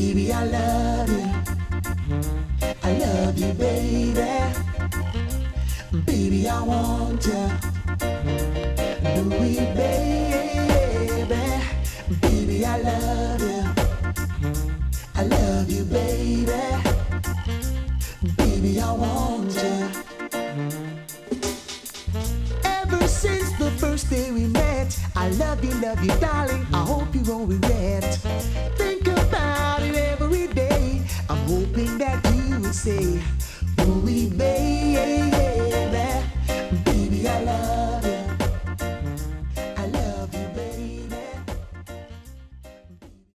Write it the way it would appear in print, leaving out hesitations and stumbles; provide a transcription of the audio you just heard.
Baby, I love you. I love you, baby. Baby, I want you. Louis, baby. Baby, I love you. I love you, baby. Baby, I want you. Ever since the first day we met, I love you, darling. I hope you won't regret. Think about it every day. I'm hoping that you will say